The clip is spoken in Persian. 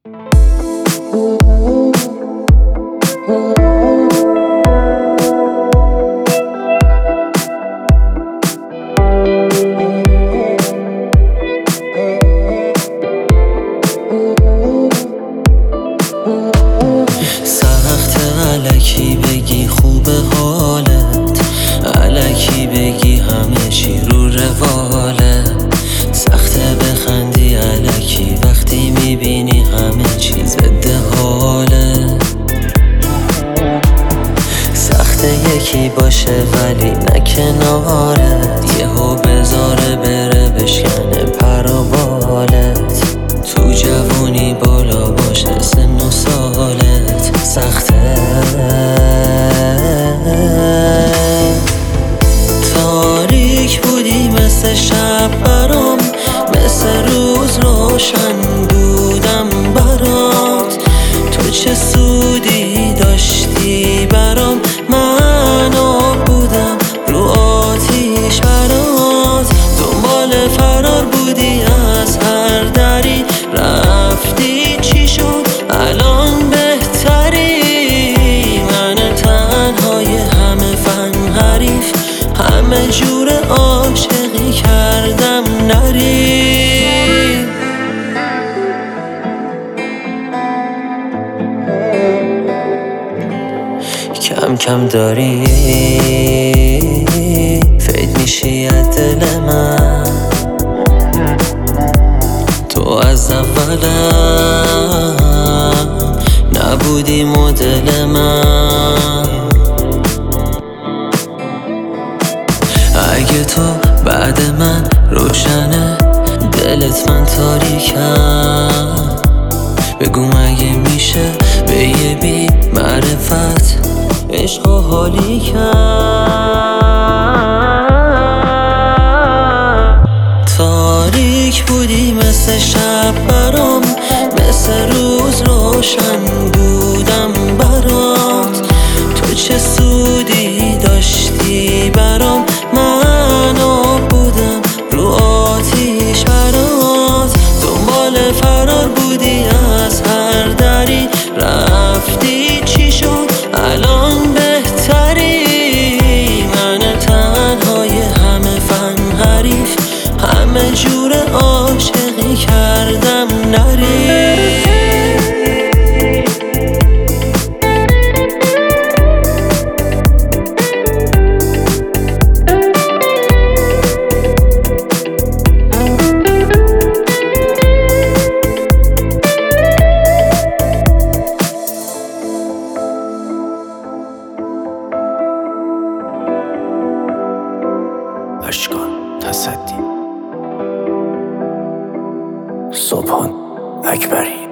الکی بگی خوب حالت، الکی بگی همه چی رو روالت. سخته بخندی الکی وقتی میبینی همه چی ضد حالت. سخته یکی باشه ولی نه کنارت، یهو بذاره بره بشکنه پر و بالت. تو جوونی بالا باشه سن و سالت، سخته تاریک بودی مثل شب برام، مثل روز روشن بودم برات. تو چه سودی داشتی برام، من آب بودم رو آتیش برات. دنبال فرار بودی از هر دری، رفتی چی شد الان بهتری. من تنهای همه فن حریف، همه جور عاشقی کردم نری. کم کم داری فید میشی از دل من، تو از اولم نبودی مدل من. اگه تو بعد من روشنه دلت من تاریکم، بگو مگه میشه به یه بی معرفت عشق و حالی کم. تاریک بودی مثل شب برام، مثل روز روشن بودم برات. تو چه سودی داشتی برام، من آب بودم رو آتیش برات. دنبال فرار بودی از هر دری، رفتی چی شد الان بهتری. من تنهای همه فن حریف، همه جور عاشقی کردم نری. اشکان تصدی، صبحان اکبری.